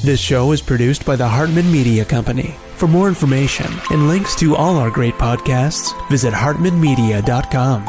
This show is produced by the Hartman Media Company. For more information and links to all our great podcasts, visit hartmanmedia.com.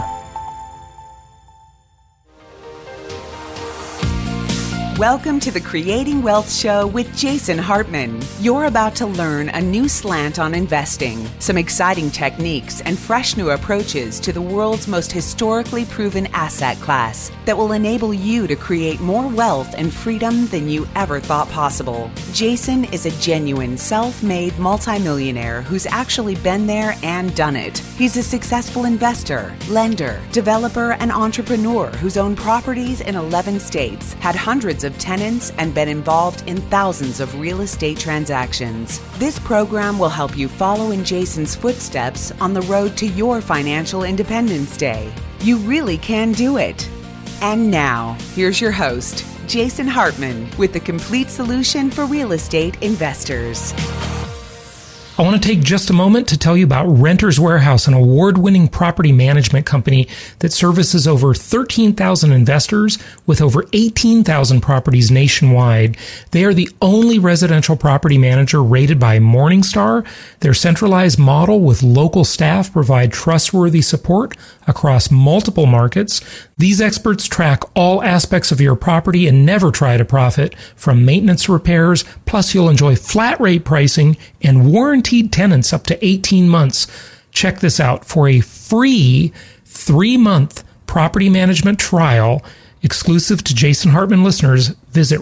Welcome to the Creating Wealth Show with Jason Hartman. You're about to learn a new slant on investing, some exciting techniques, and fresh new approaches to the world's most historically proven asset class that will enable you to create more wealth and freedom than you ever thought possible. Jason is a genuine self-made multimillionaire who's actually been there and done it. He's a successful investor, lender, developer, and entrepreneur who's owned properties in 11 states, had hundreds of tenants, and been involved in thousands of real estate transactions. This program will help you follow in Jason's footsteps on the road to your financial independence day. You really can do it. And now, here's your host, Jason Hartman, with the complete solution for real estate investors. I want to take just a moment to tell you about Renters Warehouse, an award-winning property management company that services over 13,000 investors with over 18,000 properties nationwide. They are the only residential property manager rated by Morningstar. Their centralized model with local staff provide trustworthy support across multiple markets. These experts track all aspects of your property and never try to profit from maintenance to repairs. Plus, you'll enjoy flat rate pricing and guaranteed tenants up to 18 months. Check this out. For a free 3-month property management trial exclusive to Jason Hartman listeners, visit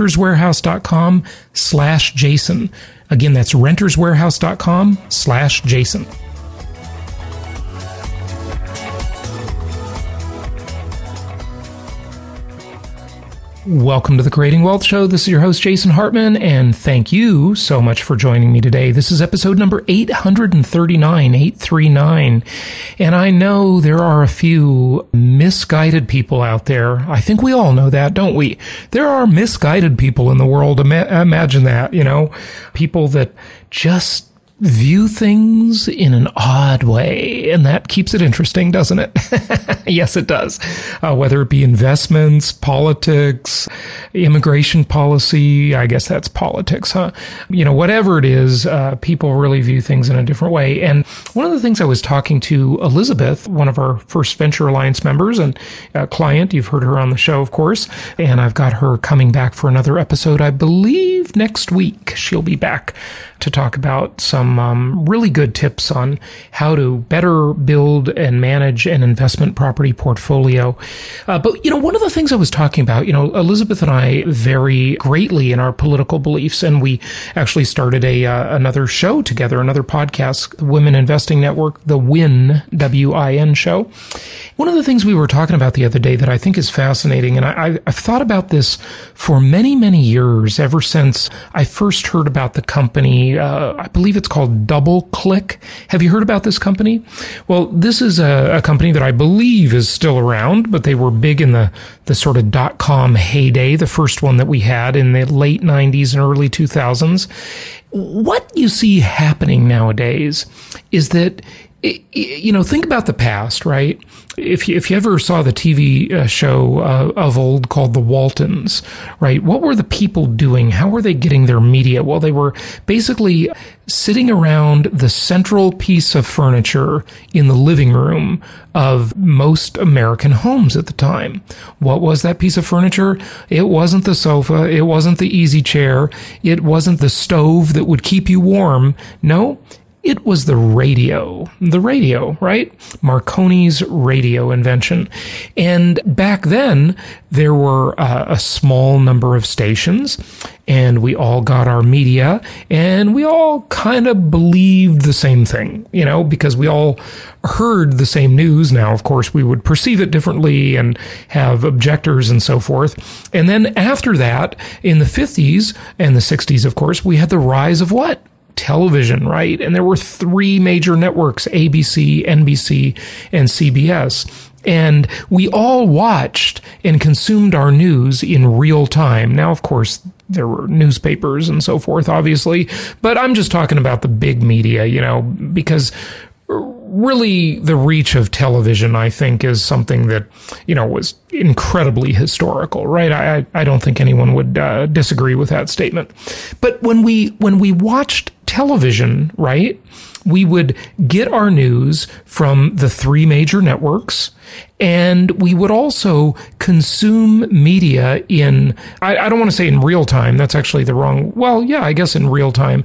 renterswarehouse.com/Jason. Again, that's renterswarehouse.com/Jason. Welcome to the Creating Wealth Show. This is your host, Jason Hartman, and thank you so much for joining me today. This is episode number 839. And I know there are a few misguided people out there. I think we all know that, don't we? There are misguided people in the world. Imagine that, people that just view things in an odd way, and that keeps it interesting, doesn't it? Yes, it does. Whether it be investments, politics, immigration policy, I guess that's politics, huh? Whatever it is, people really view things in a different way. And one of the things I was talking to Elizabeth, one of our First Venture Alliance members and a client, you've heard her on the show, of course, and I've got her coming back for another episode, I believe next week. She'll be back to talk about some really good tips on how to better build and manage an investment property portfolio. But one of the things I was talking about, Elizabeth and I vary greatly in our political beliefs, and we actually started another show together, another podcast, the Women Investing Network, the WIN, W-I-N show. One of the things we were talking about the other day that I think is fascinating, and I've thought about this for many, many years, ever since I first heard about the company. I believe it's called DoubleClick. Have you heard about this company? Well, this is a company that I believe is still around, but they were big in the sort of .com heyday, the first one that we had in the late 90s and early 2000s. What you see happening nowadays is that, think about the past, right? If you ever saw the TV show of old called The Waltons, right? What were the people doing? How were they getting their media? Well, they were basically sitting around the central piece of furniture in the living room of most American homes at the time. What was that piece of furniture? It wasn't the sofa. It wasn't the easy chair. It wasn't the stove that would keep you warm. No, it was the radio, right? Marconi's radio invention. And back then, there were a small number of stations, and we all got our media, and we all kind of believed the same thing, because we all heard the same news. Now, of course, we would perceive it differently and have objectors and so forth. And then after that, in the 50s and the 60s, of course, we had the rise of what? Television, right? And there were 3 major networks, ABC, NBC, and CBS. And we all watched and consumed our news in real time. Now, of course, there were newspapers and so forth, obviously, but I'm just talking about the big media, because really the reach of television, I think, is something that, was incredibly historical, right? I don't think anyone would disagree with that statement. But when we watched television, right, we would get our news from the 3 major networks, and we would also consume media in, I don't want to say in real time, that's actually the wrong, well, yeah, I guess in real time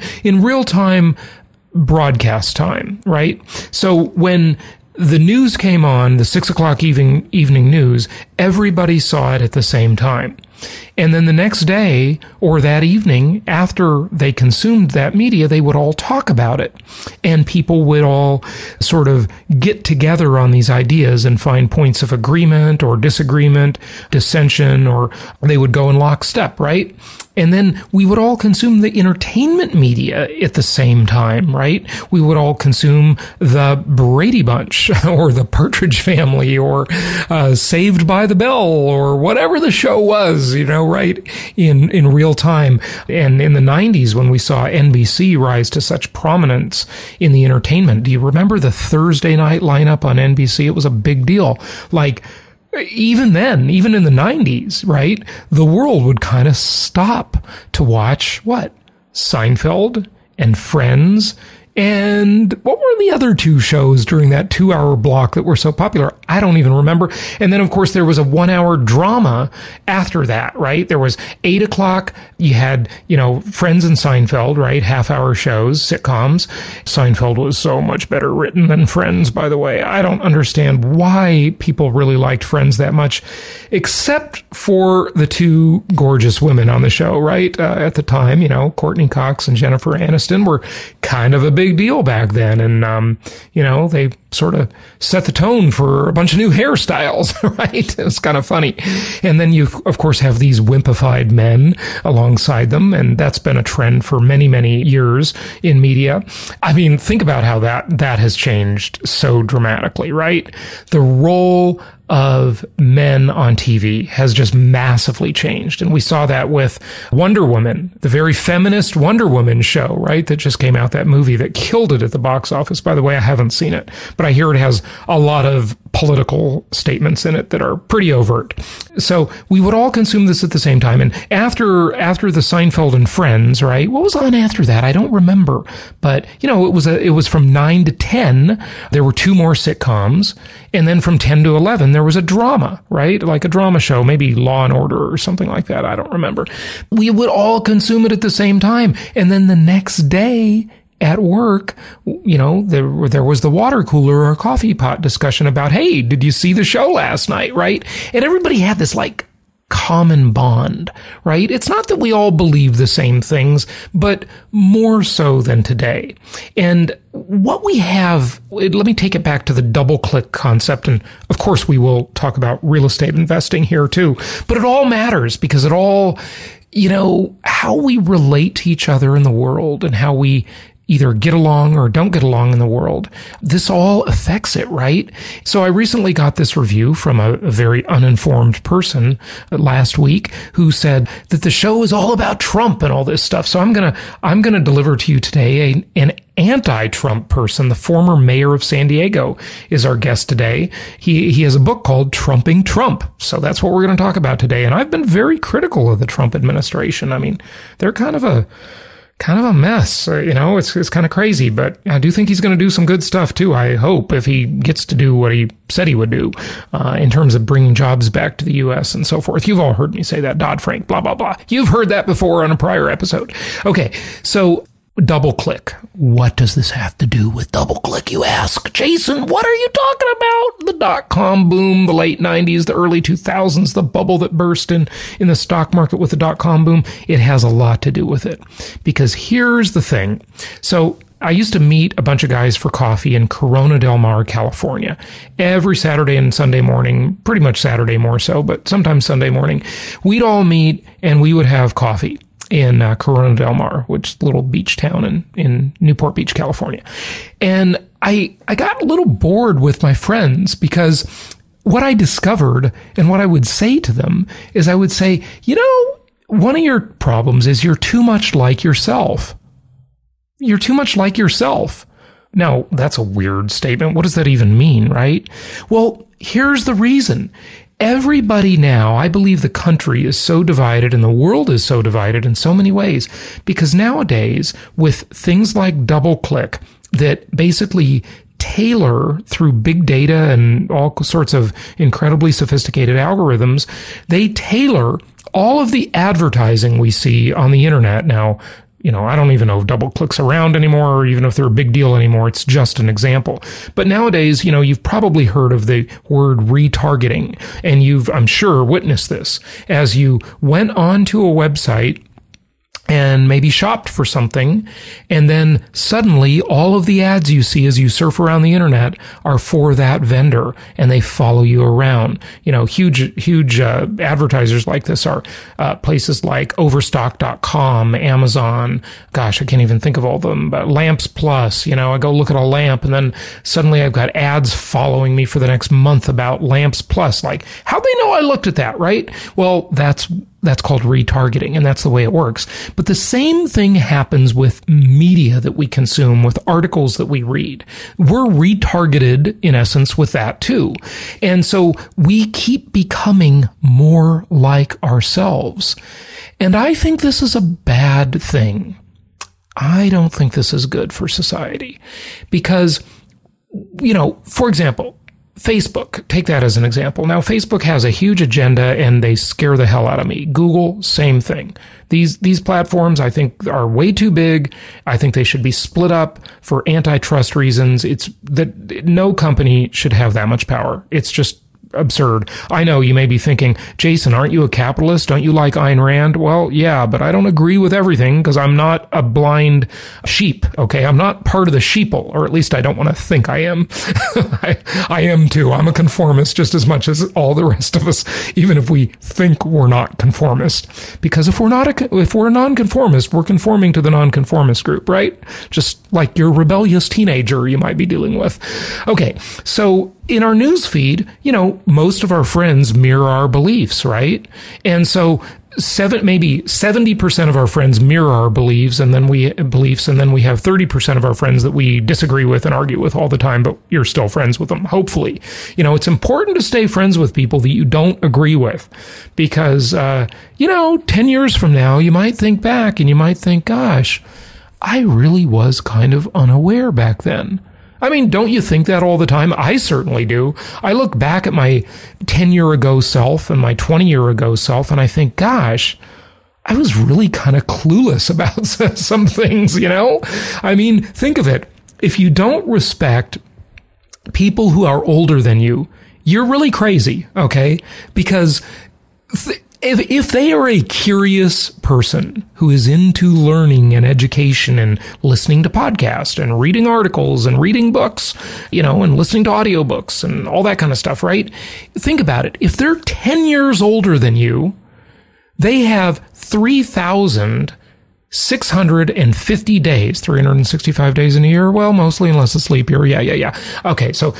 broadcast time, right? So when the news came on, the 6 o'clock evening news, everybody saw it at the same time. And then the next day or that evening, after they consumed that media, they would all talk about it. And people would all sort of get together on these ideas and find points of agreement or disagreement, dissension, or they would go in lockstep, right? And then we would all consume the entertainment media at the same time, right? We would all consume the Brady Bunch or the Partridge Family or Saved by the Bell or whatever the show was, right, in real time. And in the 90s, when we saw NBC rise to such prominence in the entertainment, do you remember the Thursday night lineup on NBC? It was a big deal. Like, even then, even in the 90s, right, the world would kind of stop to watch what? Seinfeld and Friends. And what were the other 2 shows during that 2-hour block that were so popular? I don't even remember. And then, of course, there was a 1-hour drama after that, right? There was 8 o'clock. You had, Friends and Seinfeld, right? Half-hour shows, sitcoms. Seinfeld was so much better written than Friends, by the way. I don't understand why people really liked Friends that much, except for the 2 gorgeous women on the show, right? At the time, Courtney Cox and Jennifer Aniston were kind of a big deal back then. And, they sort of set the tone for a bunch of new hairstyles, right? It's kind of funny. And then you, of course, have these wimpified men alongside them. And that's been a trend for many, many years in media. I mean, think about how that has changed so dramatically, right? The role of men on TV has just massively changed. And we saw that with Wonder Woman, the very feminist Wonder Woman show, right? That just came out, that movie that killed it at the box office. By the way, I haven't seen it, but I hear it has a lot of political statements in it that are pretty overt. So we would all consume this at the same time. And after the Seinfeld and Friends, right? What was on after that? I don't remember. But, it was from 9 to 10. There were 2 more sitcoms. And then from 10 to 11, there was a drama, right? Like a drama show, maybe Law and Order or something like that. I don't remember. We would all consume it at the same time. And then the next day at work, there was the water cooler or coffee pot discussion about, hey, did you see the show last night, right? And everybody had this common bond, right? It's not that we all believe the same things, but more so than today. And what we have, let me take it back to the double click concept. And of course, we will talk about real estate investing here too, but it all matters because it all, how we relate to each other in the world and how we either get along or don't get along in the world. This all affects it, right? So I recently got this review from a very uninformed person last week who said that the show is all about Trump and all this stuff. So I'm gonna deliver to you today an anti-Trump person. The former mayor of San Diego is our guest today. He has a book called Trumping Trump. So that's what we're going to talk about today. And I've been very critical of the Trump administration. I mean, they're kind of a mess. It's kind of crazy, but I do think he's going to do some good stuff too. I hope, if he gets to do what he said he would do, in terms of bringing jobs back to the U.S. and so forth. You've all heard me say that, Dodd-Frank, blah, blah, blah. You've heard that before on a prior episode. Okay. So double click. What does this have to do with double click, you ask? Jason, what are you talking about? The dot-com boom, the late 90s, the early 2000s, the bubble that burst in the stock market with the dot-com boom. It has a lot to do with it. Because here's the thing. So I used to meet a bunch of guys for coffee in Corona del Mar, California. Every Saturday and Sunday morning, pretty much Saturday more so, but sometimes Sunday morning, we'd all meet and we would have coffee in Corona del Mar, which is a little beach town in Newport Beach, California. And I got a little bored with my friends because what I discovered and what I would say to them is I would say, one of your problems is you're too much like yourself. You're too much like yourself. Now, that's a weird statement. What does that even mean, right? Well, here's the reason. Everybody now, I believe the country is so divided and the world is so divided in so many ways because nowadays with things like DoubleClick that basically tailor through big data and all sorts of incredibly sophisticated algorithms, they tailor all of the advertising we see on the internet now. I don't even know if DoubleClick's around anymore or even if they're a big deal anymore. It's just an example. But nowadays, you've probably heard of the word retargeting, and you've, I'm sure, witnessed this as you went onto a website and maybe shopped for something, and then suddenly all of the ads you see as you surf around the internet are for that vendor, and they follow you around. Huge advertisers like this are places like Overstock.com, Amazon. Gosh, I can't even think of all of them. But Lamps Plus. I go look at a lamp, and then suddenly I've got ads following me for the next month about Lamps Plus. Like, how'd they know I looked at that, right? Well, that's called retargeting, and that's the way it works. But the same thing happens with media that we consume, with articles that we read. We're retargeted, in essence, with that too. And so we keep becoming more like ourselves. And I think this is a bad thing. I don't think this is good for society. Because, for example, Facebook, take that as an example. Now, Facebook has a huge agenda and they scare the hell out of me. Google, same thing. These platforms, I think, are way too big. I think they should be split up for antitrust reasons. It's that no company should have that much power. It's just absurd. I know you may be thinking, Jason, aren't you a capitalist? Don't you like Ayn Rand? Well, yeah, but I don't agree with everything because I'm not a blind sheep. Okay. I'm not part of the sheeple, or at least I don't want to think I am. I am too. I'm a conformist just as much as all the rest of us, even if we think we're not conformist. Because if we're a nonconformist, we're conforming to the nonconformist group, right? Just like your rebellious teenager you might be dealing with. Okay. So in our news feed, most of our friends mirror our beliefs, right? And so maybe 70% of our friends mirror our beliefs, and then we have 30% of our friends that we disagree with and argue with all the time, but you're still friends with them, hopefully. It's important to stay friends with people that you don't agree with, because 10 years from now, you might think back and you might think, gosh, I really was kind of unaware back then. I mean, don't you think that all the time? I certainly do. I look back at my 10-year-ago self and my 20-year-ago self, and I think, gosh, I was really kind of clueless about some things, I mean, think of it. If you don't respect people who are older than you, you're really crazy, okay? Because if they are a curious person who is into learning and education and listening to podcasts and reading articles and reading books, and listening to audiobooks and all that kind of stuff, right? Think about it. If they're 10 years older than you, they have 3,650 days, 365 days in a year. Well, mostly unless it's leap year. Yeah. Okay. So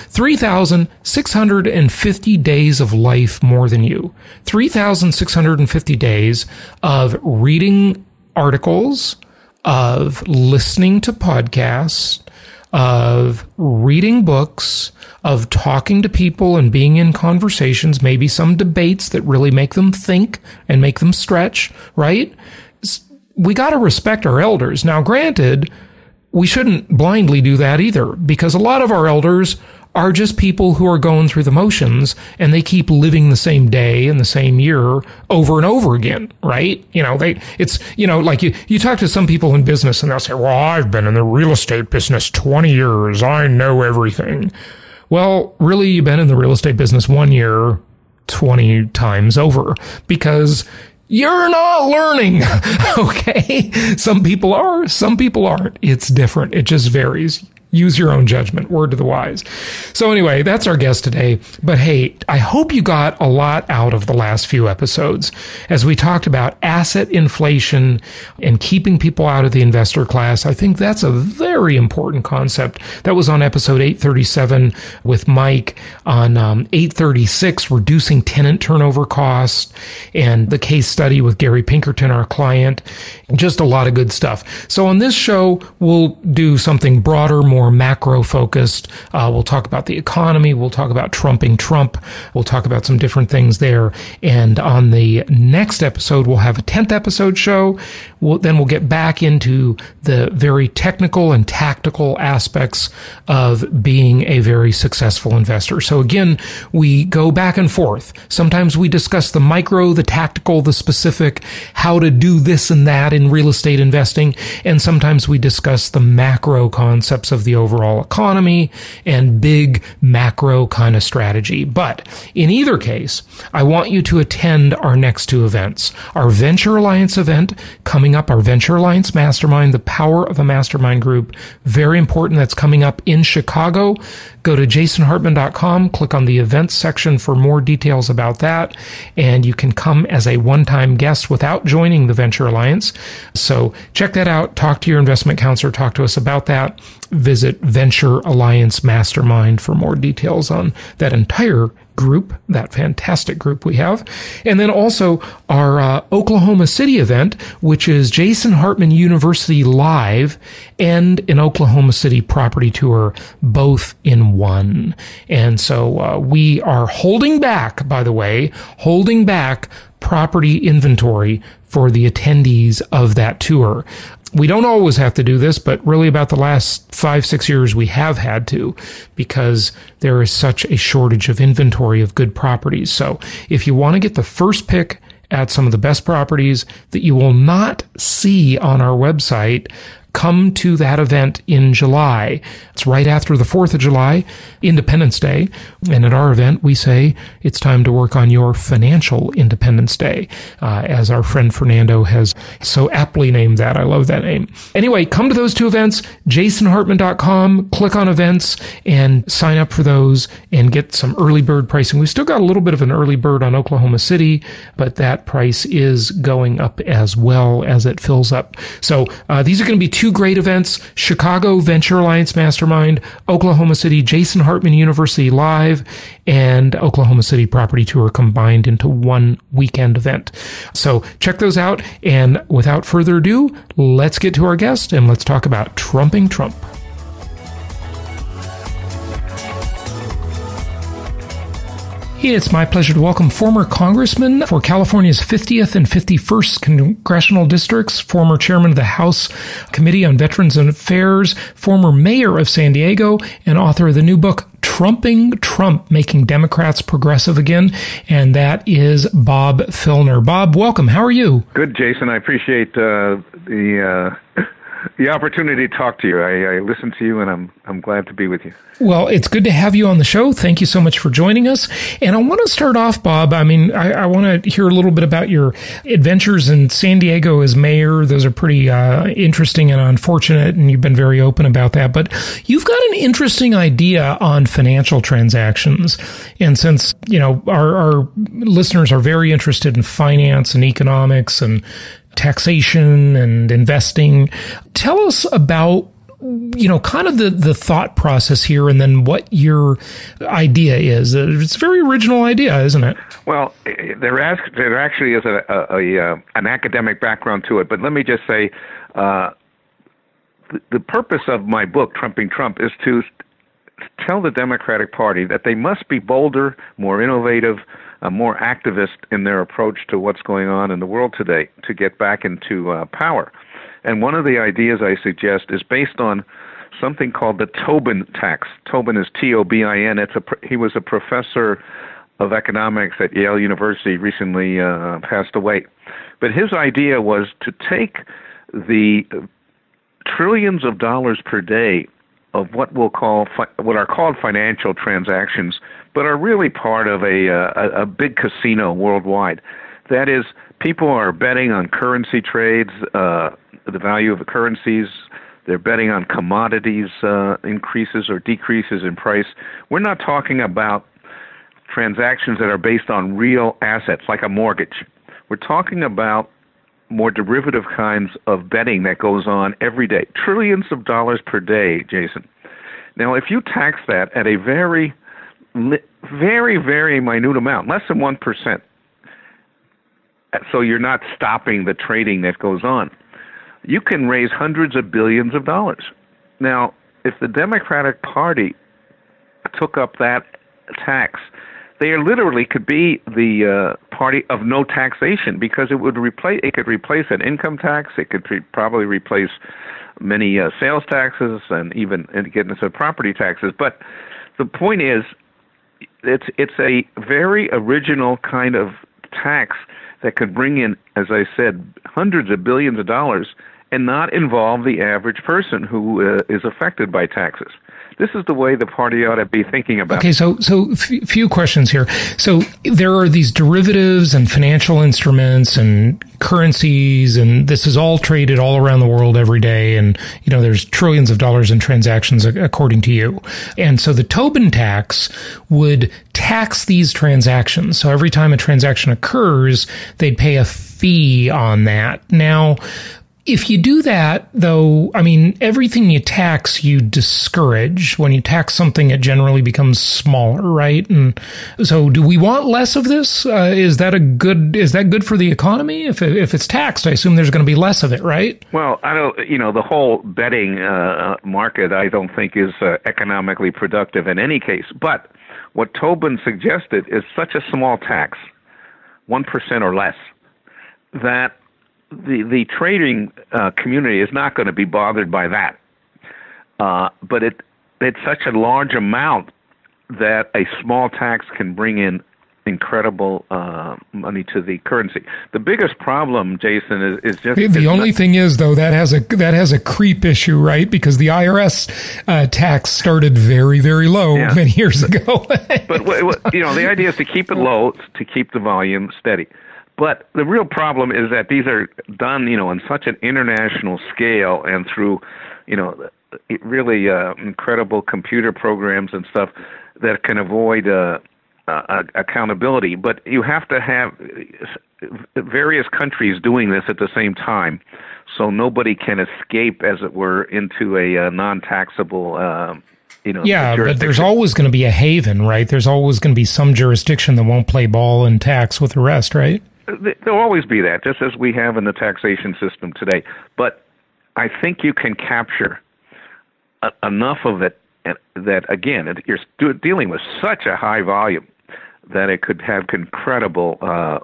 3,650 days of life more than you. 3,650 days of reading articles, of listening to podcasts, of reading books, of talking to people and being in conversations, maybe some debates that really make them think and make them stretch, right? We got to respect our elders. Now, granted, we shouldn't blindly do that either, because a lot of our elders are just people who are going through the motions and they keep living the same day and the same year over and over again, right? Like you talk to some people in business and they'll say, well, I've been in the real estate business 20 years. I know everything. Well, really, you've been in the real estate business 1 year, 20 times over, because you're not learning, okay? Some people are, some people aren't. It's different. It just varies. Use your own judgment. Word to the wise. So anyway, that's our guest today. But hey, I hope you got a lot out of the last few episodes as we talked about asset inflation and keeping people out of the investor class. I think that's a very important concept. That was on episode 837 with Mike, on 836, reducing tenant turnover costs, and the case study with Gary Pinkerton, our client. Just a lot of good stuff. So on this show, we'll do something broader, more more macro focused. We'll talk about the economy. We'll talk about trumping Trump. We'll talk about some different things there. And on the next episode, we'll have a 10th episode show. Then we'll get back into the very technical and tactical aspects of being a very successful investor. So again, we go back and forth. Sometimes we discuss the micro, the tactical, the specific, how to do this and that in real estate investing. And sometimes we discuss the macro concepts of the overall economy and big macro kind of strategy. But in either case, I want you to attend our next two events. Our Venture Alliance event coming up, our Venture Alliance Mastermind, the power of a mastermind group. Very important. That's coming up in Chicago. Go to jasonhartman.com, click on the events section for more details about that. And you can come as a one-time guest without joining the Venture Alliance. So check that out. Talk to your investment counselor. Talk to us about that. Visit Venture Alliance Mastermind for more details on that entire group, that fantastic group we have. And then also our Oklahoma City event, which is Jason Hartman University Live and an Oklahoma City property tour, both in one. And so we are holding back, by the way, property inventory for the attendees of that tour. We don't always have to do this, but really about the last 5-6 years, we have had to because there is such a shortage of inventory of good properties. So if you want to get the first pick at some of the best properties that you will not see on our website, come to that event in July. It's right after the 4th of July, Independence Day. And at our event, we say it's time to work on your financial Independence Day, as our friend Fernando has so aptly named that. I love that name. Anyway, come to those two events, jasonhartman.com, click on events and sign up for those and get some early bird pricing. We've still got a little bit of an early bird on Oklahoma City, but that price is going up as well as it fills up. So these are going to be two great events: Chicago Venture Alliance Mastermind, Oklahoma City Jason Hartman University Live, and Oklahoma City Property Tour combined into one weekend event. So check those out. And without further ado, let's get to our guest and let's talk about trumping Trump. It's my pleasure to welcome former Congressman for California's 50th and 51st congressional districts, former chairman of the House Committee on Veterans Affairs, former mayor of San Diego, and author of the new book, Trumping Trump, Making Democrats Progressive Again, and that is Bob Filner. Bob, welcome. How are you? Good, Jason. I appreciate the opportunity to talk to you. I listen to you, and I'm glad to be with you. Well, it's good to have you on the show. Thank you so much for joining us. And I want to start off, Bob. I mean, I want to hear a little bit about your adventures in San Diego as mayor. Those are pretty interesting and unfortunate, and you've been very open about that. But you've got an interesting idea on financial transactions. And since, you know, our listeners are very interested in finance and economics and taxation and investing, tell us about, you know, kind of the thought process here and then what your idea is. It's a very original idea, isn't it? Well, there actually is an academic background to it, but let me just say the purpose of my book, Trumping Trump, is to tell the Democratic Party that they must be bolder, more innovative, more activist in their approach to what's going on in the world today to get back into power. And one of the ideas I suggest is based on something called the Tobin tax. Tobin is T-O-B-I-N. He was a professor of economics at Yale University, recently passed away. But his idea was to take the trillions of dollars per day of what are called financial transactions, but are really part of a big casino worldwide. That is, people are betting on currency trades, the value of the currencies. They're betting on commodities increases or decreases in price. We're not talking about transactions that are based on real assets, like a mortgage. We're talking about more derivative kinds of betting that goes on every day. Trillions of dollars per day, Jason. Now, if you tax that at a very, very, very minute amount, less than 1%, so you're not stopping the trading that goes on, you can raise hundreds of billions of dollars. Now, if the Democratic Party took up that tax, they literally could be the party of no taxation, because it could replace an income tax. It could probably replace many sales taxes and even get into property taxes. But the point is, it's a very original kind of tax that could bring in, as I said, hundreds of billions of dollars and not involve the average person who is affected by taxes. This is the way the party ought to be thinking about it. Okay, so few questions here. So there are these derivatives and financial instruments and currencies, and this is all traded all around the world every day. And, there's trillions of dollars in transactions, according to you. And so the Tobin tax would tax these transactions. So every time a transaction occurs, they'd pay a fee on that. Now, if you do that, though, everything you tax, you discourage. When you tax something, it generally becomes smaller, right? And so do we want less of this? Is that good for the economy? If it's taxed, I assume there's going to be less of it, right? Well, I don't, the whole betting market, I don't think is economically productive in any case. But what Tobin suggested is such a small tax, 1% or less, that the trading community is not going to be bothered by that. But it's such a large amount that a small tax can bring in incredible money to the currency. The biggest problem, Jason, is just the only ththing is, though, that has a creep issue, right? Because the IRS tax started very, very low many years ago. But the idea is to keep it low, to keep the volume steady. But the real problem is that these are done, on such an international scale and through, really incredible computer programs and stuff that can avoid accountability. But you have to have various countries doing this at the same time, so nobody can escape, as it were, into a non-taxable but there's always going to be a haven, right? There's always going to be some jurisdiction that won't play ball and tax with the rest, right? There'll always be that, just as we have in the taxation system today. But I think you can capture enough of it that, again, you're dealing with such a high volume that it could have incredible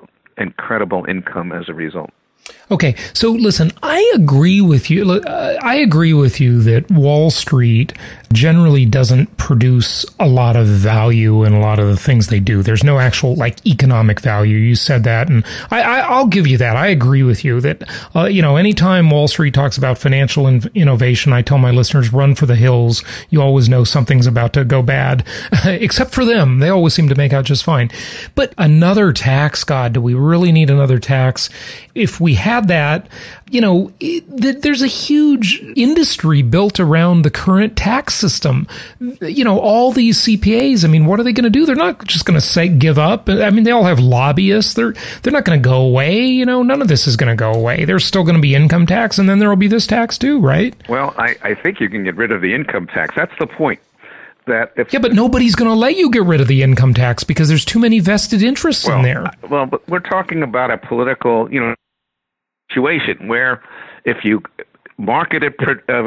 income as a result. Okay, so listen, I agree with you. I agree with you that Wall Street generally doesn't produce a lot of value in a lot of the things they do. There's no actual economic value. You said that, and I'll give you that. I agree with you that anytime Wall Street talks about financial innovation, I tell my listeners, run for the hills. You always know something's about to go bad, except for them. They always seem to make out just fine. But another tax, God, do we really need another tax? If we had that, there's a huge industry built around the current tax system. All these CPAs, what are they going to do? They're not just going to say give up. They all have lobbyists. They're not going to go away. None of this is going to go away. There's still going to be income tax, and then there will be this tax too, right? Well, I think you can get rid of the income tax. That's the point. But nobody's going to let you get rid of the income tax because there's too many vested interests in there. Well, but we're talking about a political, situation where if you market it,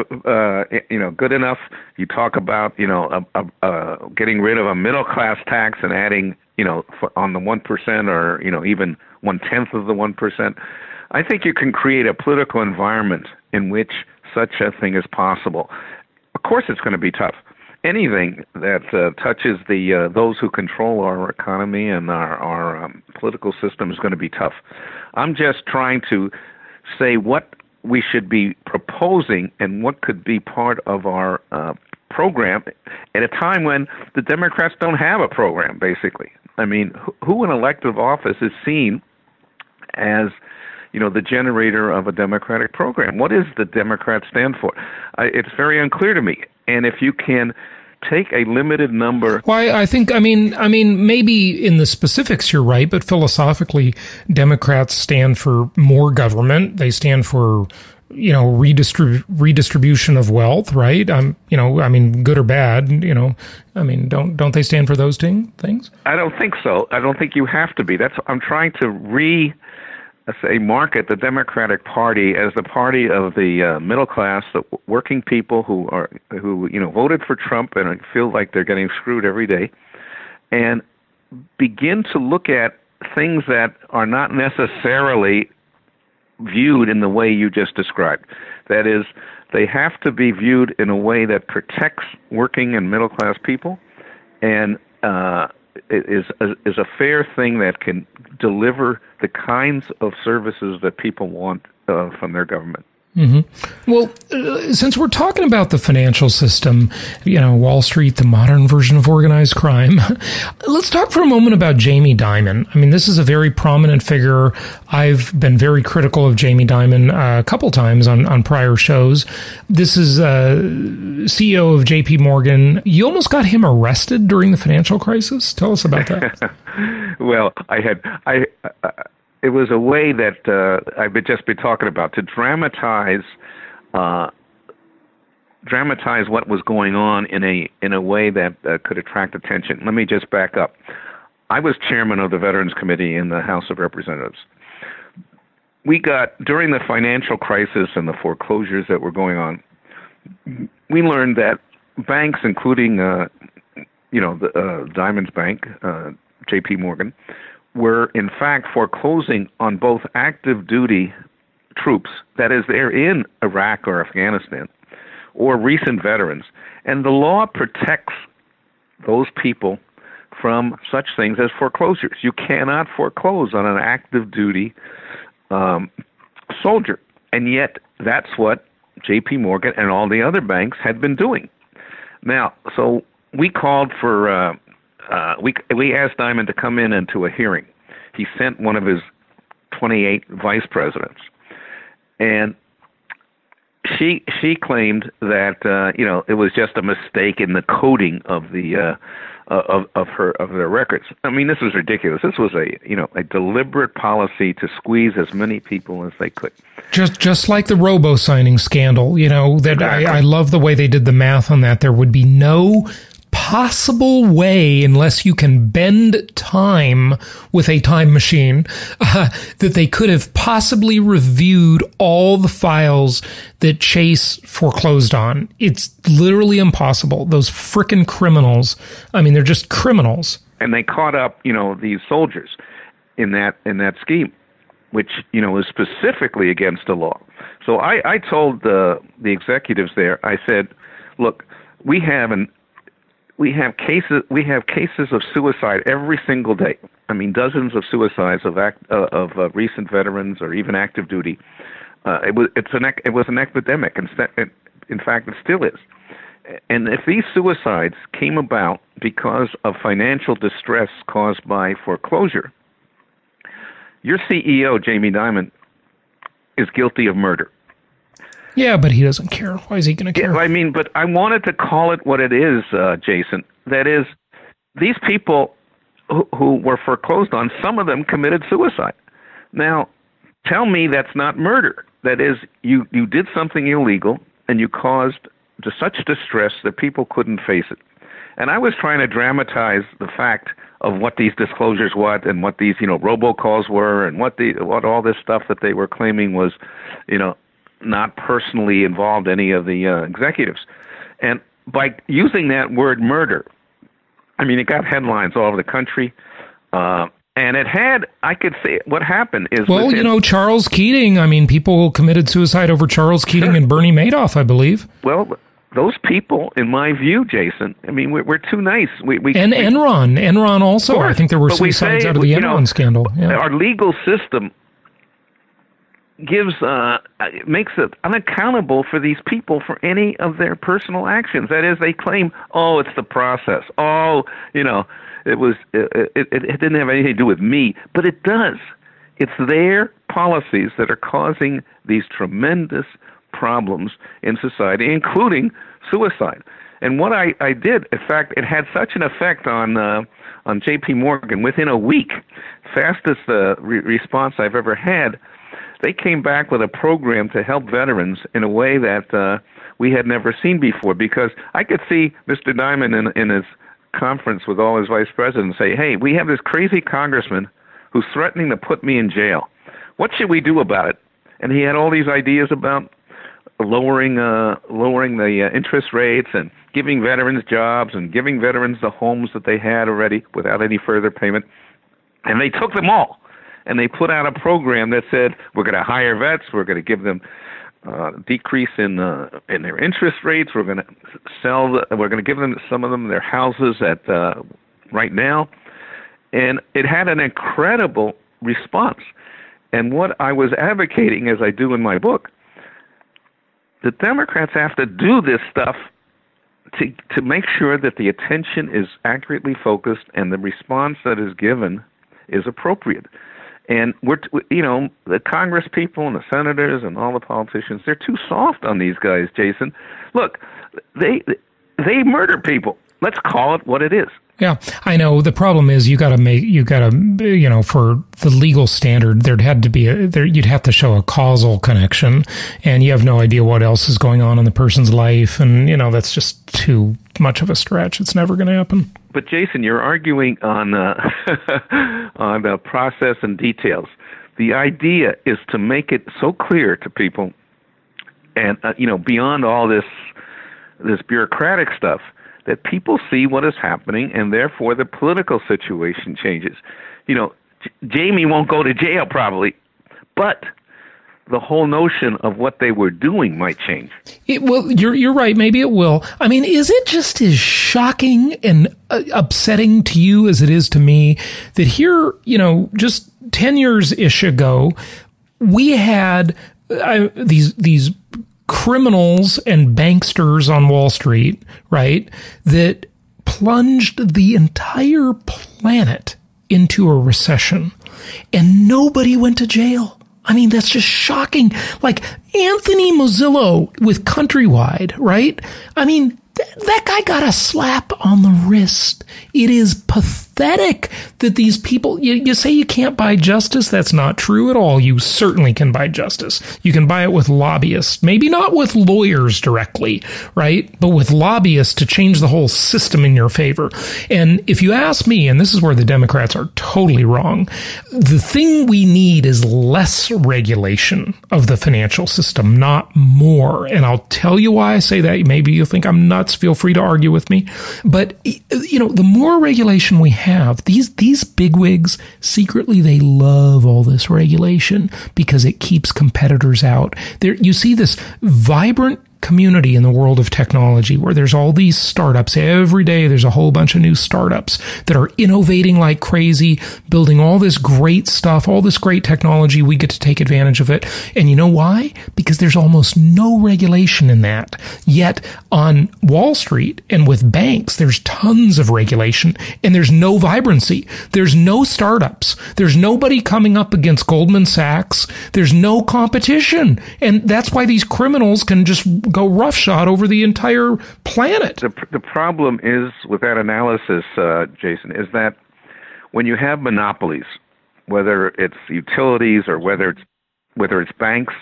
good enough, you talk about, getting rid of a middle class tax and adding, on the 1% or, even 1/10 of the 1%. I think you can create a political environment in which such a thing is possible. Of course, it's going to be tough. Anything that touches those who control our economy and our political system is going to be tough. I'm just trying to say what we should be proposing and what could be part of our program at a time when the Democrats don't have a program, basically. Who in elective office is seen as the generator of a Democratic program? What does the Democrats stand for? It's very unclear to me. And if you can take a limited number. Well, I think, maybe in the specifics you're right, but philosophically, Democrats stand for more government. They stand for, redistribution of wealth, right? Good or bad, don't they stand for those things? I don't think so. I don't think you have to be. I'm trying to market the Democratic Party as the party of the middle class, the working people who voted for Trump and feel like they're getting screwed every day, and begin to look at things that are not necessarily viewed in the way you just described. That is, they have to be viewed in a way that protects working and middle class people, and is a fair thing that can deliver the kinds of services that people want from their government. Mm-hmm. Well, since we're talking about the financial system, Wall Street, the modern version of organized crime, let's talk for a moment about Jamie Dimon. I mean, this is a very prominent figure. I've been very critical of Jamie Dimon a couple times on prior shows. This is CEO of JP Morgan. You almost got him arrested during the financial crisis. Tell us about that. Well, it was a way that I've just been talking about to dramatize what was going on in a way that could attract attention. Let me just back up. I was chairman of the Veterans Committee in the House of Representatives. During the financial crisis and the foreclosures that were going on, we learned that banks, including Dimon's bank, JP Morgan, were in fact foreclosing on both active duty troops, that is, they're in Iraq or Afghanistan, or recent veterans. And the law protects those people from such things as foreclosures. You cannot foreclose on an active duty soldier. And yet that's what JP Morgan and all the other banks had been doing. Now, so we called for we asked Dimon to come in into a hearing. He sent one of his 28 vice presidents, and she claimed that it was just a mistake in the coding of the of their records. I mean, this was ridiculous. This was a deliberate policy to squeeze as many people as they could. Just like the robo-signing scandal, that exactly. I love the way they did the math on that. There would be no possible way, unless you can bend time with a time machine, that they could have possibly reviewed all the files that Chase foreclosed on. It's literally impossible. Those frickin' criminals. I mean, they're just criminals. And they caught up, these soldiers in that scheme, which, is specifically against the law. So I told the executives there, I said, look, we have cases of suicide every single day. I mean, dozens of suicides of recent veterans or even active duty. It was an epidemic, and in fact, it still is. And if these suicides came about because of financial distress caused by foreclosure, your CEO, Jamie Dimon, is guilty of murder. Yeah, but he doesn't care. Why is he going to care? Yeah, I mean, but I wanted to call it what it is, Jason. That is, these people who were foreclosed on, some of them committed suicide. Now, tell me that's not murder. That is, you did something illegal and you caused such distress that people couldn't face it. And I was trying to dramatize the fact of what these disclosures were and what these, robocalls were and what all this stuff that they were claiming was, not personally involved any of the executives. And by using that word murder, I mean, it got headlines all over the country. And it had, I could say, what happened is... Well, Charles Keating, I mean, people committed suicide over Charles Keating and Bernie Madoff, I believe. Well, those people, in my view, Jason, I mean, we're too nice. Enron also. I think there were suicides out of the Enron scandal. Yeah. Our legal system makes it unaccountable for these people for any of their personal actions. That is, they claim, it's the process. It didn't have anything to do with me, but it does. It's their policies that are causing these tremendous problems in society, including suicide. And what I did, in fact, it had such an effect on J.P. Morgan. Within a week, fastest response I've ever had, they came back with a program to help veterans in a way that we had never seen before. Because I could see Mr. Dimon in his conference with all his vice presidents say, hey, we have this crazy congressman who's threatening to put me in jail. what should we do about it? And he had all these ideas about lowering the interest rates and giving veterans jobs and giving veterans the homes that they had already without any further payment. And they took them all. And they put out a program that said, we're going to hire vets, we're going to give them decrease in their interest rates, we're going to give them, some of them, their houses at right now. And it had an incredible response. And what I was advocating, as I do in my book, the Democrats have to do this stuff to make sure that the attention is accurately focused and the response that is given is appropriate. And the Congress people and the senators and all the politicians, they're too soft on these guys, Jason. Look, they murder people. Let's call it what it is. Yeah, I know. The problem is for the legal standard, you'd have to show a causal connection, and you have no idea what else is going on in the person's life, and, that's just too much of a stretch. It's never going to happen. But Jason, you're arguing on on the process and details. The idea is to make it so clear to people, and beyond all this bureaucratic stuff, that people see what is happening, and therefore the political situation changes. Jamie won't go to jail probably, but the whole notion of what they were doing might change. Well, you're right. Maybe it will. I mean, is it just as shocking and upsetting to you as it is to me that here, just 10 years-ish ago, we had these criminals and banksters on Wall Street, right, that plunged the entire planet into a recession, and nobody went to jail. I mean, that's just shocking. Like Anthony Mozillo with Countrywide, right? I mean, that guy got a slap on the wrist. It is pathetic that these people, you say you can't buy justice. That's not true at all. You certainly can buy justice. You can buy it with lobbyists, maybe not with lawyers directly, right? But with lobbyists to change the whole system in your favor. And if you ask me, and this is where the Democrats are totally wrong, the thing we need is less regulation of the financial system, not more. And I'll tell you why I say that. Maybe you think I'm nuts. Feel free to argue with me. But, the more regulation we have, these bigwigs, secretly, they love all this regulation because it keeps competitors out. You see this vibrant community in the world of technology where there's all these startups. Every day there's a whole bunch of new startups that are innovating like crazy, building all this great stuff, all this great technology. We get to take advantage of it. And you know why? Because there's almost no regulation in that. Yet on Wall Street and with banks, there's tons of regulation and there's no vibrancy. There's no startups. There's nobody coming up against Goldman Sachs. There's no competition. And that's why these criminals can just go roughshod over the entire planet. The problem is with that analysis, Jason, is that when you have monopolies, whether it's utilities or whether it's banks,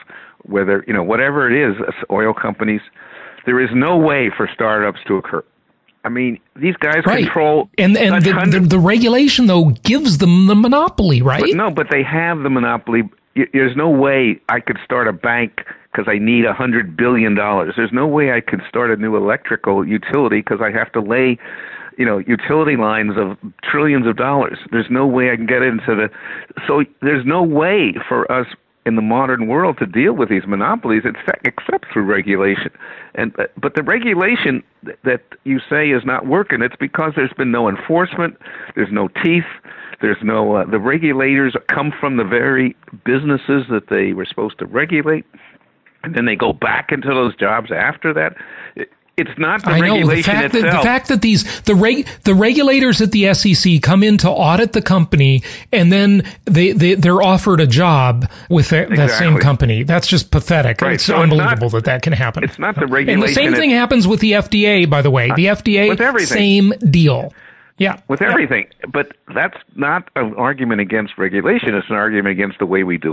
whatever it is, oil companies, there is no way for startups to occur. I mean, these guys control... And the regulation, though, gives them the monopoly, right? But they have the monopoly. There's no way I could start a bank because I need $100 billion. There's no way I could start a new electrical utility because I have to lay, utility lines of trillions of dollars. There's no way I can get into so there's no way for us in the modern world to deal with these monopolies except through regulation. But the regulation that you say is not working, it's because there's been no enforcement, there's no teeth. There's no, the regulators come from the very businesses that they were supposed to regulate, and then they go back into those jobs after that. It's not the regulation itself. The fact that the regulators at the SEC come in to audit the company, and then they're offered a job with that same company. That's just pathetic. Right. It's unbelievable that can happen. It's not the regulation. And the same thing happens with the FDA, by the way. The FDA, with everything. Same deal. Yeah. With everything. But that's not an argument against regulation. It's an argument against the way we do it.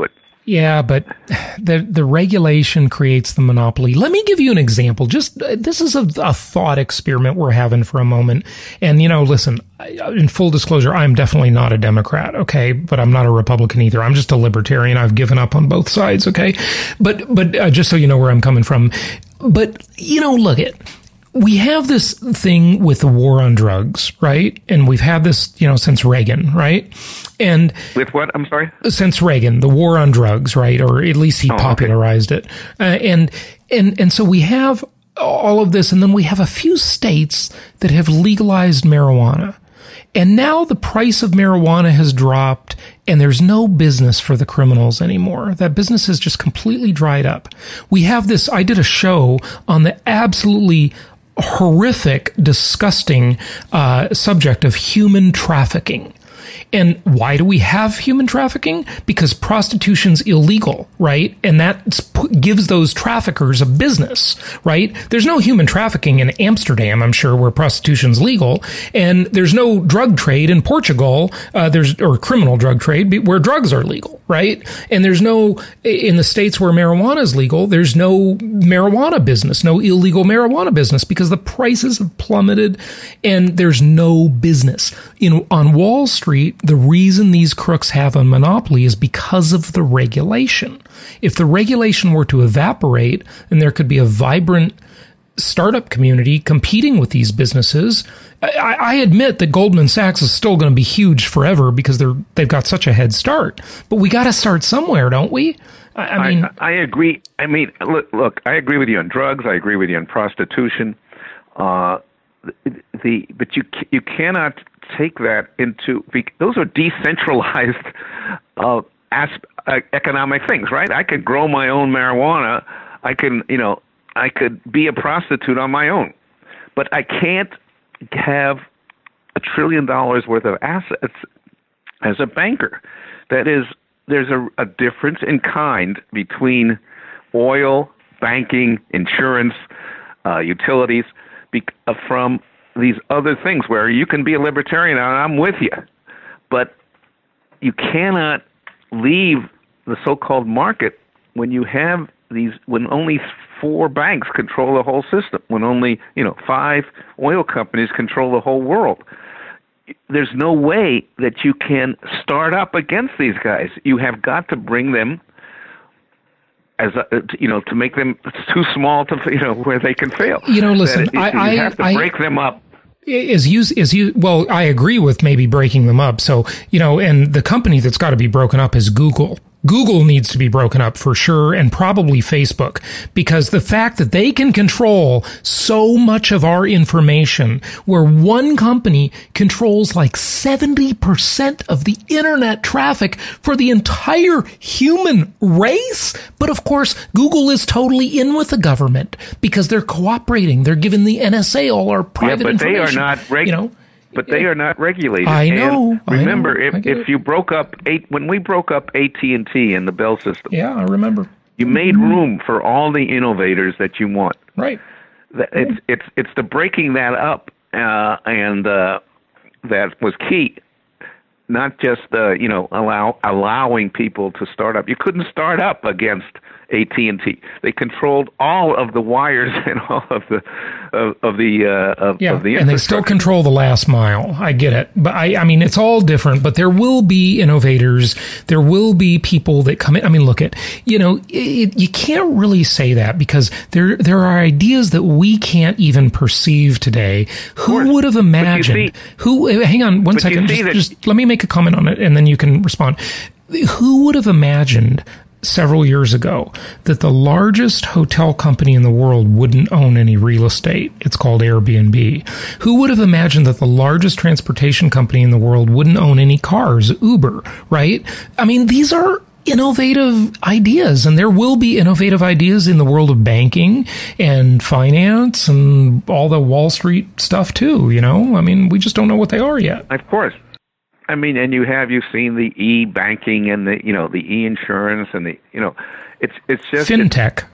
Yeah, but the regulation creates the monopoly. Let me give you an example. Just this is a thought experiment we're having for a moment. And, listen, in full disclosure, I'm definitely not a Democrat, okay? But I'm not a Republican either. I'm just a libertarian. I've given up on both sides, okay? But just so you know where I'm coming from. But, look it. We have this thing with the war on drugs, right? And we've had this, since Reagan, right? And with what? I'm sorry? Since Reagan, the war on drugs, right? Or at least he popularized it. And so we have all of this, and then we have a few states that have legalized marijuana. And now the price of marijuana has dropped, and there's no business for the criminals anymore. That business has just completely dried up. We have this, I did a show on the absolutely horrific, disgusting subject of human trafficking. And why do we have human trafficking? Because prostitution's illegal, right? And that gives those traffickers a business, right? There's no human trafficking in Amsterdam, I'm sure, where prostitution's legal. And there's no drug trade in Portugal, or criminal drug trade where drugs are legal, right? And there's no, in the states where marijuana is legal, there's no marijuana business, no illegal marijuana business, because the prices have plummeted and there's no business. On Wall Street, the reason these crooks have a monopoly is because of the regulation. If the regulation were to evaporate, then there could be a vibrant startup community competing with these businesses. I admit that Goldman Sachs is still going to be huge forever because they've got such a head start. But we got to start somewhere, don't we? I mean, I agree. I mean, look, I agree with you on drugs. I agree with you on prostitution. But you cannot take that into, those are decentralized economic things, right? I could grow my own marijuana. I could be a prostitute on my own, but I can't have $1 trillion worth of assets as a banker. That is, there's a difference in kind between oil, banking, insurance, utilities, from these other things where you can be a libertarian, and I'm with you, but you cannot leave the so-called market when you have when only 4 banks control the whole system, when only 5 oil companies control the whole world. There's no way that you can start up against these guys. You have got to bring them to make them too small to where they can fail. Listen, you have to break them up. Well, I agree with maybe breaking them up. So, and the company that's got to be broken up is Google. Google needs to be broken up for sure, and probably Facebook, because the fact that they can control so much of our information, where one company controls like 70% of the internet traffic for the entire human race. But of course, Google is totally in with the government because they're cooperating. They're giving the NSA all our private information. But they are not But they are not regulated. I know. And remember, if you broke up when we broke up AT&T and the Bell system. Yeah, I remember. You made room for all the innovators that you want. Right. It's the breaking that up, and that was key. Not just allowing people to start up. You couldn't start up against AT&T. They controlled all of the wires and all of the infrastructure. And they still control the last mile. I get it, but I mean it's all different. But there will be innovators. There will be people that come in. I mean, look at you can't really say that because there are ideas that we can't even perceive today. Who would have imagined? Hang on one second. Just let me make a comment on it, and then you can respond. Who would have imagined several years ago that the largest hotel company in the world wouldn't own any real estate? It's called Airbnb. Who would have imagined that the largest transportation company in the world wouldn't own any cars? Uber, right? I mean, these are innovative ideas, and there will be innovative ideas in the world of banking and finance and all the Wall Street stuff too, I mean, we just don't know what they are yet. Of course. I mean, and you've seen the e-banking and the the e-insurance and it's just fintech,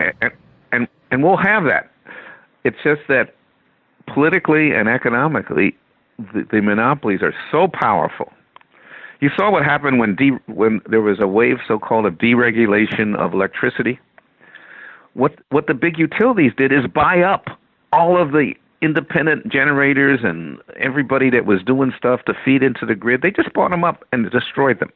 and we'll have that. It's just that politically and economically, the monopolies are so powerful. You saw what happened when there was a wave, so-called, of deregulation of electricity. What the big utilities did is buy up all of the independent generators and everybody that was doing stuff to feed into the grid. They just bought them up and destroyed them.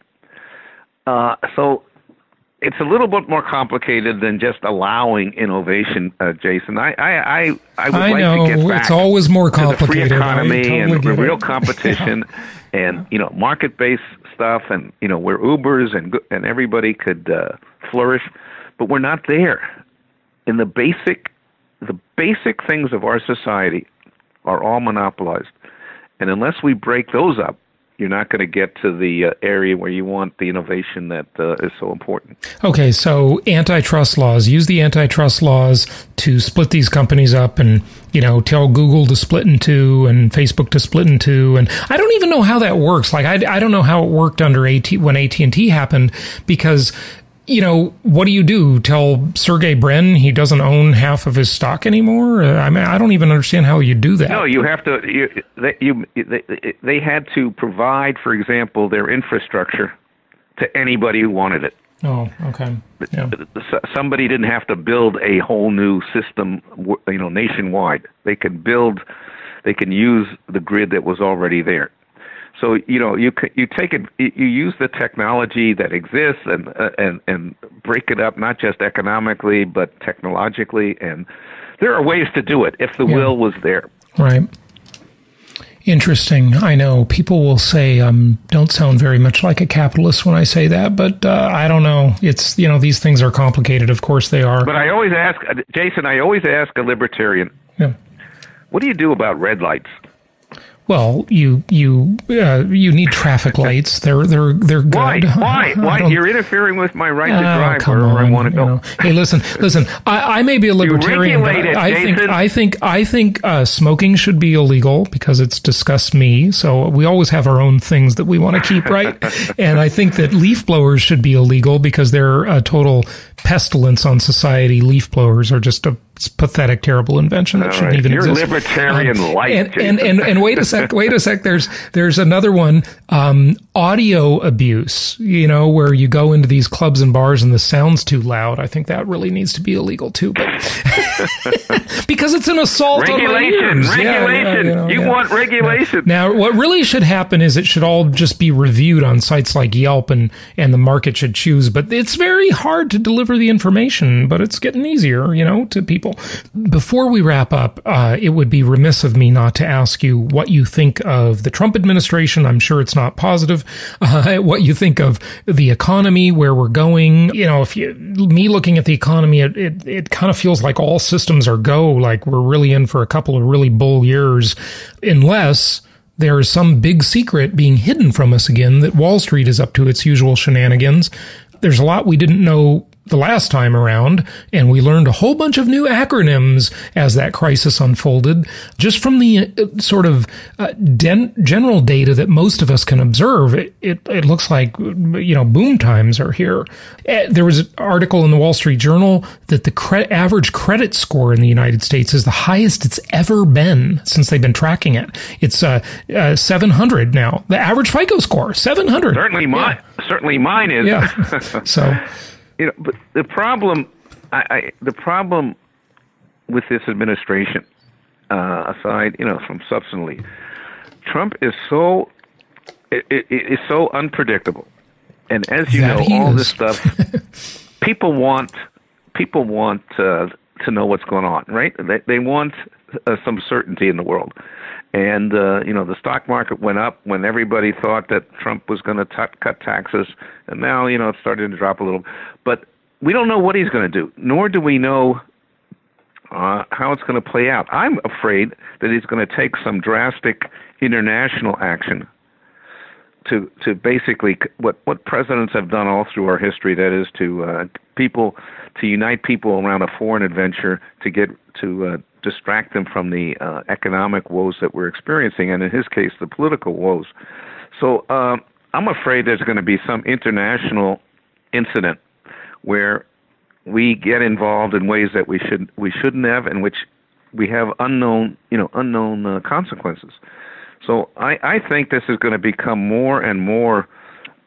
So it's a little bit more complicated than just allowing innovation, Jason. I would like know, to get back it's always more complicated. To the free economy totally and real competition and, market-based stuff and, where Ubers and everybody could flourish. But we're not there. In the basic things of our society are all monopolized. And unless we break those up, you're not going to get to the area where you want the innovation that is so important. Okay, so antitrust laws. Use the antitrust laws to split these companies up and, tell Google to split in two and Facebook to split in two. And I don't even know how that works. Like, I don't know how it worked under when AT&T happened, because what do? Tell Sergey Brin he doesn't own half of his stock anymore? I mean, I don't even understand how you do that. No, you have to. They had to provide, for example, their infrastructure to anybody who wanted it. Oh, okay. Yeah. Somebody didn't have to build a whole new system, nationwide. They can use the grid that was already there. So you take it, you use the technology that exists and break it up, not just economically but technologically, and there are ways to do it if the will was there. Right. Interesting. I know people will say don't sound very much like a capitalist when I say that, but I don't know. It's these things are complicated. Of course they are. But I always ask Jason. I always ask a libertarian. Yeah. What do you do about red lights? Well, you need traffic lights. They're good. Why? You're interfering with my right to drive wherever I want to go. Hey, listen. I may be a libertarian, but I think smoking should be illegal because it's disgusts me. So we always have our own things that we want to keep, right? And I think that leaf blowers should be illegal because they're a total pestilence on society. Leaf blowers are just a pathetic, terrible invention that shouldn't even exist. You're libertarian light. And wait a sec. There's another one. Audio abuse. Where you go into these clubs and bars and the sound's too loud. I think that really needs to be illegal too. But because it's an assault on my ears. Regulation. You want regulation. Now, what really should happen is it should all just be reviewed on sites like Yelp, and the market should choose. But it's very hard to deliver the information. But it's getting easier, to people. Before we wrap up, it would be remiss of me not to ask you what you think of the Trump administration. I'm sure it's not positive. What you think of the economy, where we're going. Me looking at the economy, it kind of feels like all systems are go. Like we're really in for a couple of really bull years, unless there is some big secret being hidden from us again that Wall Street is up to its usual shenanigans. There's a lot we didn't know the last time around, and we learned a whole bunch of new acronyms as that crisis unfolded, just from the sort of general data that most of us can observe. It looks like, boom times are here. There was an article in the Wall Street Journal that the average credit score in the United States is the highest it's ever been since they've been tracking it. It's 700 now. The average FICO score, 700. Certainly mine is. Yeah. So... but the problem with this administration, aside, from substantively, Trump is so unpredictable, and as you know, all this stuff, people want to know what's going on, right? They want some certainty in the world. And, the stock market went up when everybody thought that Trump was going to cut taxes. And now, it's starting to drop a little. But we don't know what he's going to do, nor do we know how it's going to play out. I'm afraid that he's going to take some drastic international action to basically what presidents have done all through our history, that is to unite people around a foreign adventure to distract them from the economic woes that we're experiencing, and in his case, the political woes. So I'm afraid there's going to be some international incident where we get involved in ways that we shouldn't have, and which we have unknown consequences. So I think this is going to become more and more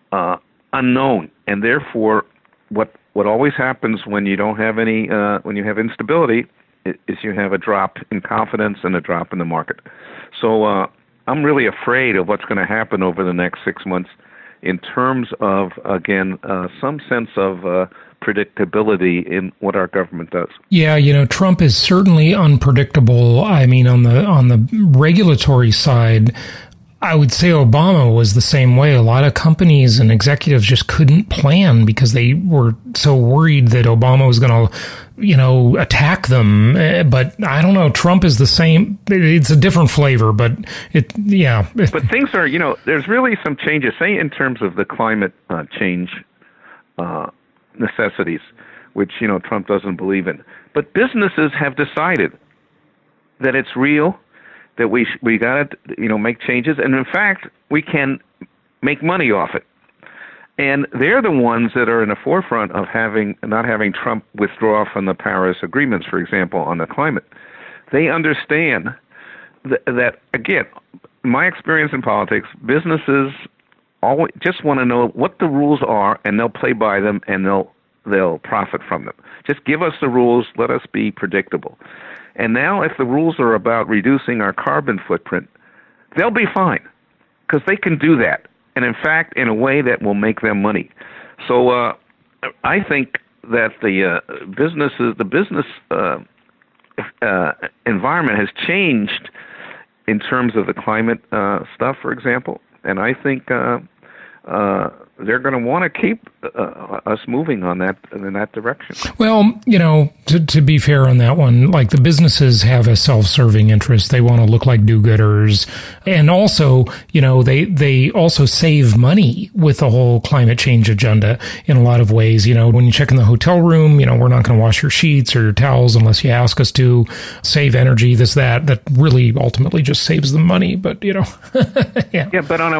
unknown, and therefore, what always happens when you don't have any when you have instability is you have a drop in confidence and a drop in the market. So I'm really afraid of what's going to happen over the next 6 months in terms of, again, some sense of predictability in what our government does. Yeah, Trump is certainly unpredictable. I mean, on the regulatory side, I would say Obama was the same way. A lot of companies and executives just couldn't plan because they were so worried that Obama was going to, attack them. But I don't know. Trump is the same. It's a different flavor, but yeah. But things are, there's really some changes, say in terms of the climate change necessities, which, Trump doesn't believe in. But businesses have decided that it's real, that we got to, make changes. And in fact, we can make money off it. And they're the ones that are in the forefront of not having Trump withdraw from the Paris agreements, for example, on the climate. They understand that, again, my experience in politics, businesses always just want to know what the rules are, and they'll play by them, and they'll profit from them. Just give us the rules, let us be predictable. And now if the rules are about reducing our carbon footprint, they'll be fine because they can do that. And in fact, in a way that will make them money. So I think that the business environment has changed in terms of the climate stuff, for example. And I think they're going to want to keep us moving in that direction. Well, to be fair on that one, like the businesses have a self-serving interest. They want to look like do-gooders. And also, they also save money with the whole climate change agenda in a lot of ways. When you check in the hotel room, we're not going to wash your sheets or your towels unless you ask us to. Save energy, that really ultimately just saves them money. But, yeah. Yeah, but on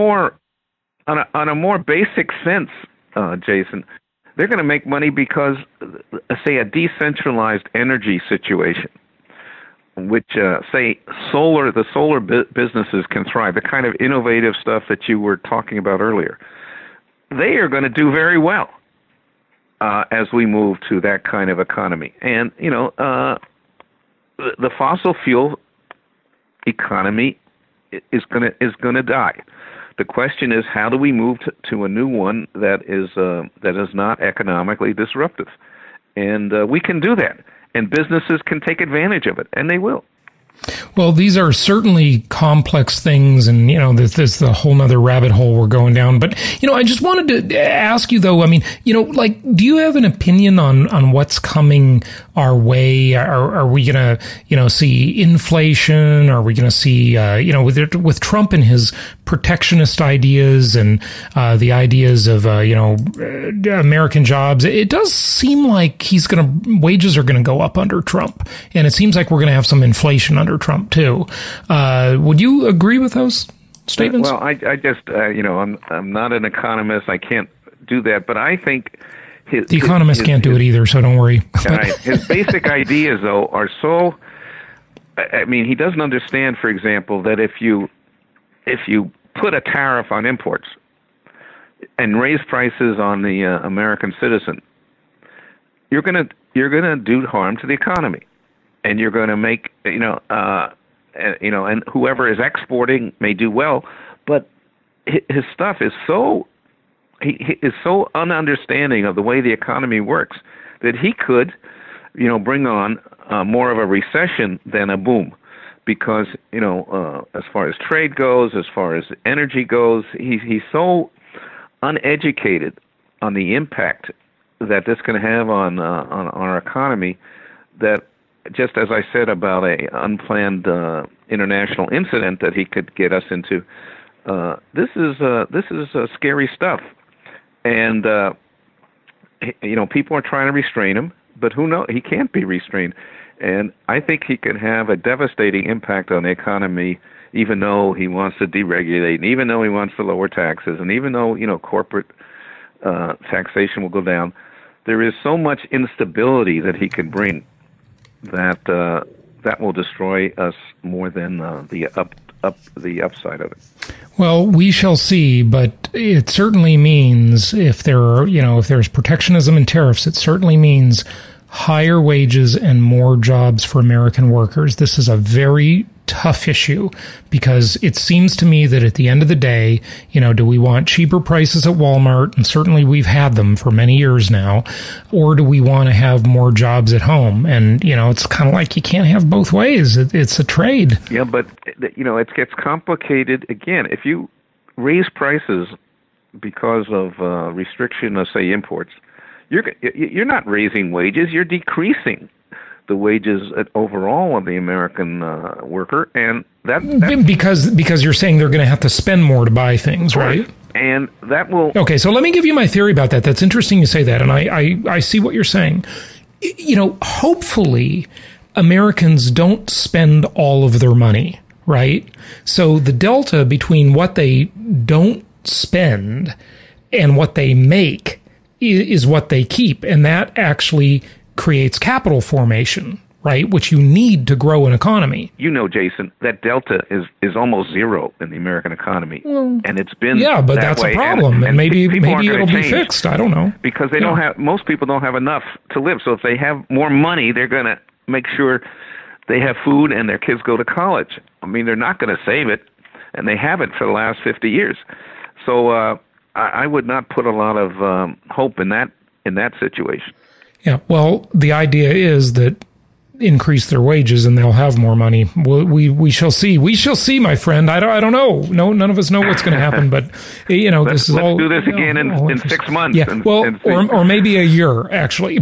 a more basic sense, Jason, they're going to make money because, say, a decentralized energy situation, which, say, the solar businesses can thrive, the kind of innovative stuff that you were talking about earlier. They are going to do very well as we move to that kind of economy. And, the fossil fuel economy is going to die. The question is, how do we move to a new one that is not economically disruptive? And we can do that. And businesses can take advantage of it, and they will. Well, these are certainly complex things, and, this is the whole nother rabbit hole we're going down. But, I just wanted to ask you, though, do you have an opinion on what's coming our way? Are we going to, see inflation? Are we going to see, with Trump and his protectionist ideas and the ideas of, American jobs, it does seem like wages are going to go up under Trump. And it seems like we're going to have some inflation under Trump too. Would you agree with those statements? Well, I just, I'm not an economist. I can't do that, but I think the economists can't do it either, so don't worry. Right. His basic ideas, though, are so. I mean, he doesn't understand, for example, that if you put a tariff on imports and raise prices on the American citizen, you're gonna do harm to the economy, and you're going to make and whoever is exporting may do well, but his stuff is so. He is so ununderstanding of the way the economy works that he could, bring on more of a recession than a boom, because as far as trade goes, as far as energy goes, he's so uneducated on the impact that this can have on our economy that, just as I said about a unplanned international incident that he could get us into, this is scary stuff. And, people are trying to restrain him, but who knows? He can't be restrained. And I think he can have a devastating impact on the economy, even though he wants to deregulate, and even though he wants to lower taxes, and even though, corporate taxation will go down. There is so much instability that he can bring that will destroy us more than the the upside of it. Well, we shall see, but it certainly means if there's protectionism and tariffs, it certainly means higher wages and more jobs for American workers. This is a very tough issue because it seems to me that at the end of the day, do we want cheaper prices at Walmart? And certainly we've had them for many years now. Or do we want to have more jobs at home? And, it's kind of like you can't have both ways. It's a trade. Yeah, but, it gets complicated. Again, if you raise prices because of restriction of, say, imports, you're not raising wages, you're decreasing the wages overall of the American worker, and that's because you're saying they're going to have to spend more to buy things, right? And that will. Okay, so let me give you my theory about that. That's interesting you say that, and I see what you're saying. Hopefully, Americans don't spend all of their money, right? So the delta between what they don't spend and what they make is what they keep, and that actually creates capital formation, right, which you need to grow an economy. Jason, that delta is almost zero in the American economy, and it's been but that's way. A problem, and maybe it'll be fixed. I don't know, because they don't have. Most people don't have enough to live. So if they have more money, they're going to make sure they have food and their kids go to college. I mean, they're not going to save it, and they haven't for the last 50 years. So I would not put a lot of hope in that situation. Yeah, well, the idea is that increase their wages and they'll have more money. We shall see. We shall see, my friend. I don't know. No, none of us know what's going to happen. But let's do this again in 6 months. Yeah, or maybe a year. Actually,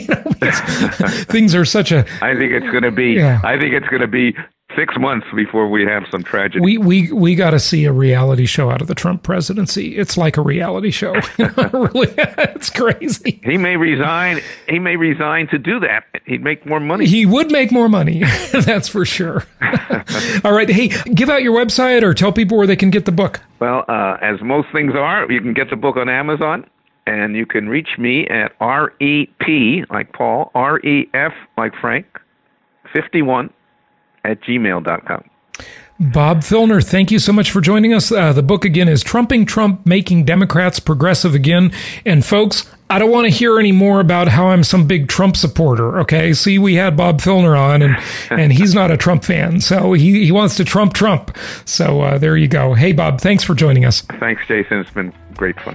things are such a. I think it's going to be. Yeah. I think it's going to be 6 months before we have some tragedy. We got to see a reality show out of the Trump presidency. It's like a reality show. Really, it's crazy. He may resign. He may resign to do that. He'd make more money. He would make more money. That's for sure. All right. Hey, give out your website or tell people where they can get the book. Well, as most things are, you can get the book on Amazon, and you can reach me at REP, like Paul, REF, like Frank, 51 @gmail.com. Bob Filner, thank you so much for joining us. The book, again, is Trumping Trump, Making Democrats Progressive Again. And folks, I don't want to hear any more about how I'm some big Trump supporter, okay? See, we had Bob Filner on, and he's not a Trump fan, so he wants to Trump. So there you go. Hey, Bob, thanks for joining us. Thanks, Jason. It's been great fun.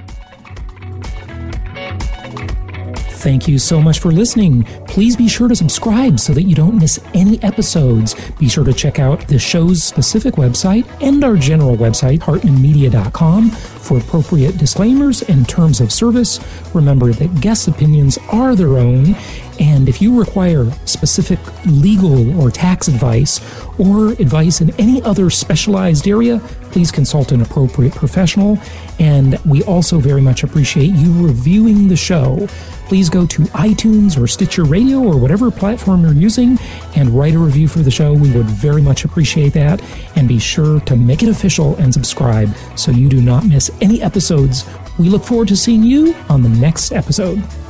Thank you so much for listening. Please be sure to subscribe so that you don't miss any episodes. Be sure to check out the show's specific website and our general website, hartmanmedia.com, for appropriate disclaimers and terms of service. Remember that guest opinions are their own, and if you require specific legal or tax advice or advice in any other specialized area, please consult an appropriate professional. And we also very much appreciate you reviewing the show. Please go to iTunes or Stitcher Radio or whatever platform you're using and write a review for the show. We would very much appreciate that. And be sure to make it official and subscribe so you do not miss any episodes. We look forward to seeing you on the next episode.